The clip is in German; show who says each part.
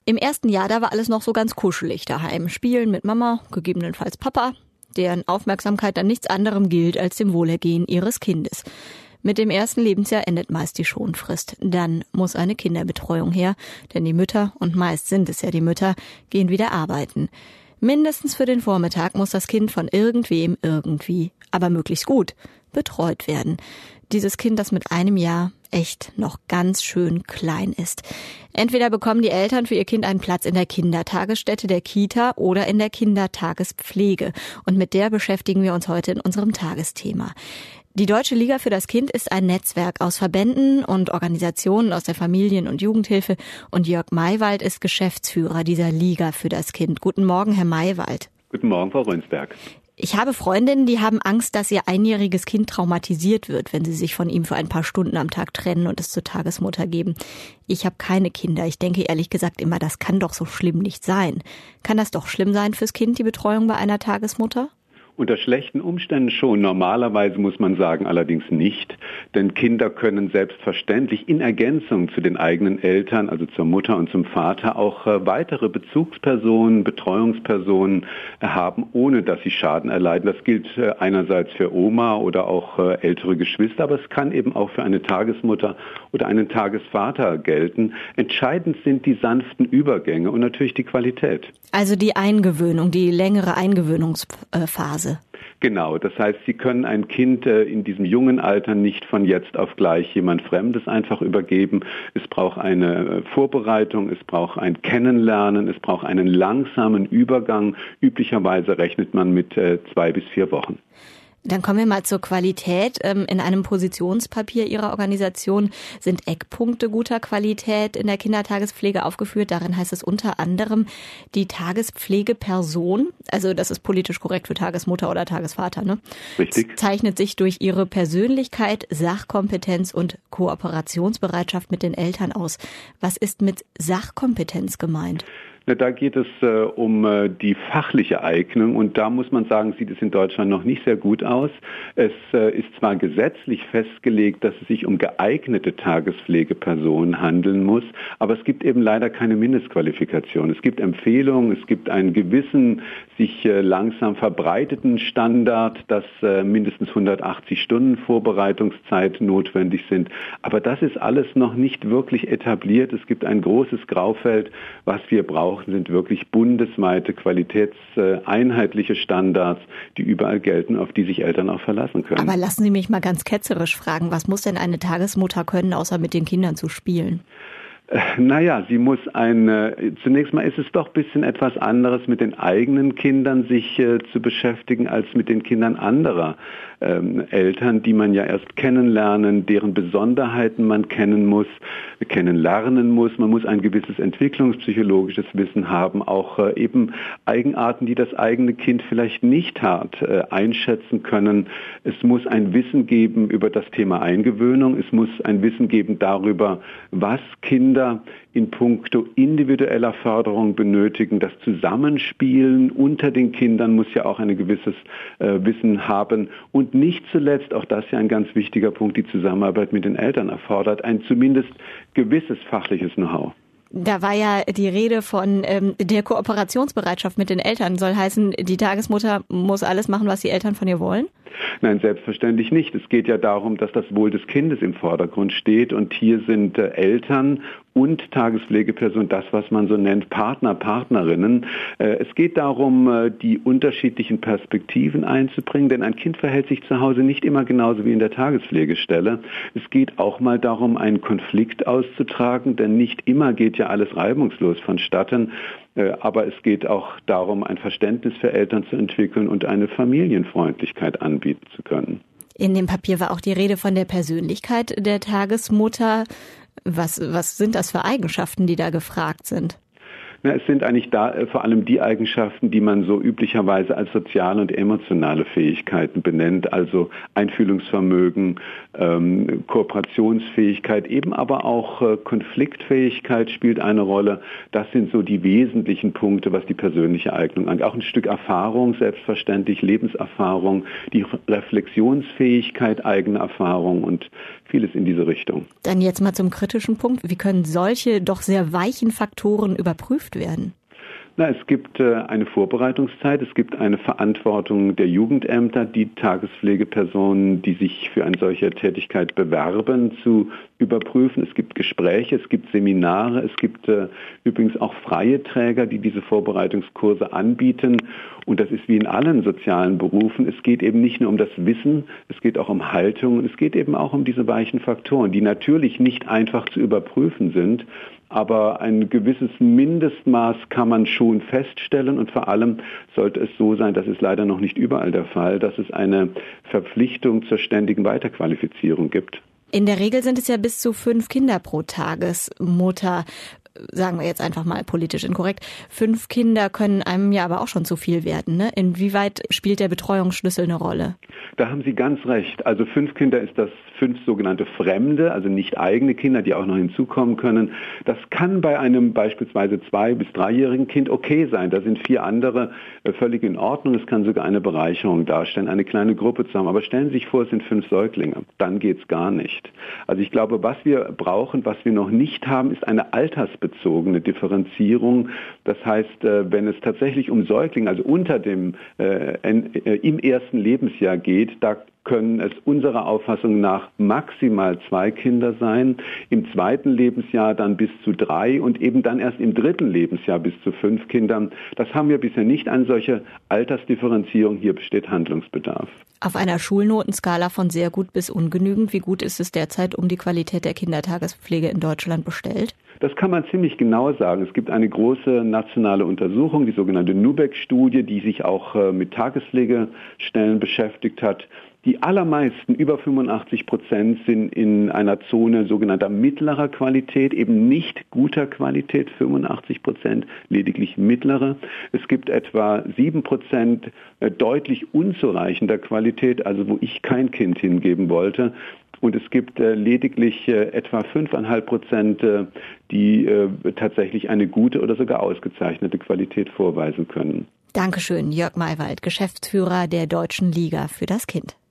Speaker 1: Im ersten Jahr, da war alles noch so ganz kuschelig daheim. Spielen mit Mama, gegebenenfalls Papa, deren Aufmerksamkeit dann nichts anderem gilt als dem Wohlergehen ihres Kindes. Mit dem ersten Lebensjahr endet meist die Schonfrist. Dann muss eine Kinderbetreuung her, denn die Mütter, und meist sind es ja die Mütter, gehen wieder arbeiten. Mindestens für den Vormittag muss das Kind von irgendwem irgendwie, aber möglichst gut, betreut werden. Dieses Kind, das mit einem Jahr echt noch ganz schön klein ist. Entweder bekommen die Eltern für ihr Kind einen Platz in der Kindertagesstätte, der Kita oder in der Kindertagespflege. Und mit der beschäftigen wir uns heute in unserem Tagesthema. Die Deutsche Liga für das Kind ist ein Netzwerk aus Verbänden und Organisationen aus der Familien- und Jugendhilfe. Und Jörg Maywald ist Geschäftsführer dieser Liga für das Kind. Guten Morgen, Herr Maywald.
Speaker 2: Guten Morgen, Frau Rönsberg.
Speaker 1: Ich habe Freundinnen, die haben Angst, dass ihr einjähriges Kind traumatisiert wird, wenn sie sich von ihm für ein paar Stunden am Tag trennen und es zur Tagesmutter geben. Ich habe keine Kinder. Ich denke ehrlich gesagt immer, das kann doch so schlimm nicht sein. Kann das doch schlimm sein fürs Kind, die Betreuung bei einer Tagesmutter?
Speaker 2: Unter schlechten Umständen schon. Normalerweise muss man sagen, allerdings nicht. Denn Kinder können selbstverständlich in Ergänzung zu den eigenen Eltern, also zur Mutter und zum Vater, auch weitere Bezugspersonen, Betreuungspersonen haben, ohne dass sie Schaden erleiden. Das gilt einerseits für Oma oder auch ältere Geschwister, aber es kann eben auch für eine Tagesmutter oder einen Tagesvater gelten. Entscheidend sind die sanften Übergänge und natürlich die Qualität.
Speaker 1: Also die Eingewöhnung, die längere Eingewöhnungsphase.
Speaker 2: Genau, das heißt, Sie können ein Kind in diesem jungen Alter nicht von jetzt auf gleich jemand Fremdes einfach übergeben. Es braucht eine Vorbereitung, es braucht ein Kennenlernen, es braucht einen langsamen Übergang. Üblicherweise rechnet man mit 2 bis 4 Wochen.
Speaker 1: Dann kommen wir mal zur Qualität. In einem Positionspapier Ihrer Organisation sind Eckpunkte guter Qualität in der Kindertagespflege aufgeführt. Darin heißt es unter anderem, die Tagespflegeperson, also das ist politisch korrekt für Tagesmutter oder Tagesvater, ne?
Speaker 2: Richtig.
Speaker 1: Zeichnet sich durch ihre Persönlichkeit, Sachkompetenz und Kooperationsbereitschaft mit den Eltern aus. Was ist mit Sachkompetenz gemeint?
Speaker 2: Da geht es um die fachliche Eignung und da muss man sagen, sieht es in Deutschland noch nicht sehr gut aus. Es ist zwar gesetzlich festgelegt, dass es sich um geeignete Tagespflegepersonen handeln muss, aber es gibt eben leider keine Mindestqualifikation. Es gibt Empfehlungen, es gibt einen gewissen, sich langsam verbreiteten Standard, dass mindestens 180 Stunden Vorbereitungszeit notwendig sind. Aber das ist alles noch nicht wirklich etabliert. Es gibt ein großes Graufeld, was wir brauchen. Sind wirklich bundesweite, qualitätseinheitliche Standards, die überall gelten, auf die sich Eltern auch verlassen können.
Speaker 1: Aber lassen Sie mich mal ganz ketzerisch fragen, was muss denn eine Tagesmutter können, außer mit den Kindern zu spielen?
Speaker 2: Naja, sie muss zunächst mal ist es doch ein bisschen etwas anderes, mit den eigenen Kindern sich zu beschäftigen, als mit den Kindern anderer Eltern, die man ja erst kennenlernen, deren Besonderheiten man kennenlernen muss. Man muss ein gewisses entwicklungspsychologisches Wissen haben, auch eben Eigenarten, die das eigene Kind vielleicht nicht hat, einschätzen können. Es muss ein Wissen geben über das Thema Eingewöhnung. Es muss ein Wissen geben darüber, was Kinder in puncto individueller Förderung benötigen. Das Zusammenspielen unter den Kindern muss ja auch ein gewisses Wissen haben. Und nicht zuletzt, auch das ist ja ein ganz wichtiger Punkt, die Zusammenarbeit mit den Eltern erfordert, ein zumindest gewisses fachliches Know-how.
Speaker 1: Da war ja die Rede von der Kooperationsbereitschaft mit den Eltern. Soll heißen, die Tagesmutter muss alles machen, was die Eltern von ihr wollen?
Speaker 2: Nein, selbstverständlich nicht. Es geht ja darum, dass das Wohl des Kindes im Vordergrund steht. Und hier sind Eltern und Tagespflegepersonen das, was man so nennt, Partner, Partnerinnen. Es geht darum, die unterschiedlichen Perspektiven einzubringen, denn ein Kind verhält sich zu Hause nicht immer genauso wie in der Tagespflegestelle. Es geht auch mal darum, einen Konflikt auszutragen, denn nicht immer geht ja alles reibungslos vonstatten. Aber es geht auch darum, ein Verständnis für Eltern zu entwickeln und eine Familienfreundlichkeit anbieten zu können.
Speaker 1: In dem Papier war auch die Rede von der Persönlichkeit der Tagesmutter. Was sind das für Eigenschaften, die da gefragt sind?
Speaker 2: Es sind eigentlich vor allem die Eigenschaften, die man so üblicherweise als soziale und emotionale Fähigkeiten benennt, also Einfühlungsvermögen, Kooperationsfähigkeit, eben aber auch Konfliktfähigkeit spielt eine Rolle. Das sind so die wesentlichen Punkte, was die persönliche Eignung angeht. Auch ein Stück Erfahrung, selbstverständlich, Lebenserfahrung, die Reflexionsfähigkeit, eigene Erfahrung und vieles in diese Richtung.
Speaker 1: Dann jetzt mal zum kritischen Punkt. Wie können solche doch sehr weichen Faktoren überprüft werden?
Speaker 2: Es gibt eine Vorbereitungszeit, es gibt eine Verantwortung der Jugendämter, die Tagespflegepersonen, die sich für eine solche Tätigkeit bewerben, zu überprüfen. Es gibt Gespräche, es gibt Seminare, es gibt übrigens auch freie Träger, die diese Vorbereitungskurse anbieten. Und das ist wie in allen sozialen Berufen. Es geht eben nicht nur um das Wissen, es geht auch um Haltung und es geht eben auch um diese weichen Faktoren, die natürlich nicht einfach zu überprüfen sind. Aber ein gewisses Mindestmaß kann man schon feststellen und vor allem sollte es so sein, das ist leider noch nicht überall der Fall, dass es eine Verpflichtung zur ständigen Weiterqualifizierung gibt.
Speaker 1: In der Regel sind es ja bis zu 5 Kinder pro Tagesmutter. Sagen wir jetzt einfach mal politisch inkorrekt. 5 Kinder können einem ja aber auch schon zu viel werden, ne? Inwieweit spielt der Betreuungsschlüssel eine Rolle?
Speaker 2: Da haben Sie ganz recht. Also 5 Kinder ist das 5 sogenannte Fremde, also nicht eigene Kinder, die auch noch hinzukommen können. Das kann bei einem beispielsweise 2- bis 3-jährigen Kind okay sein. Da sind 4 andere völlig in Ordnung. Es kann sogar eine Bereicherung darstellen, eine kleine Gruppe zusammen. Aber stellen Sie sich vor, es sind 5 Säuglinge. Dann geht's gar nicht. Also ich glaube, was wir brauchen, was wir noch nicht haben, ist eine altersbezogene Differenzierung. Das heißt, wenn es tatsächlich um Säuglinge, also unter dem im ersten Lebensjahr geht, da können es unserer Auffassung nach maximal 2 Kinder sein, im 2. Lebensjahr dann bis zu 3 und eben dann erst im 3. Lebensjahr bis zu 5 Kindern. Das haben wir bisher nicht, eine solche Altersdifferenzierung. Hier besteht Handlungsbedarf.
Speaker 1: Auf einer Schulnotenskala von sehr gut bis ungenügend, wie gut ist es derzeit um die Qualität der Kindertagespflege in Deutschland bestellt?
Speaker 2: Das kann man ziemlich genau sagen. Es gibt eine große nationale Untersuchung, die sogenannte NUBEC-Studie, die sich auch mit Tagespflegestellen beschäftigt hat. Die allermeisten, über 85%, sind in einer Zone sogenannter mittlerer Qualität, eben nicht guter Qualität, 85%, lediglich mittlere. Es gibt etwa 7% deutlich unzureichender Qualität, also wo ich kein Kind hingeben wollte. Und es gibt lediglich etwa 5,5%, die tatsächlich eine gute oder sogar ausgezeichnete Qualität vorweisen können.
Speaker 1: Dankeschön, Jörg Maywald, Geschäftsführer der Deutschen Liga für das Kind.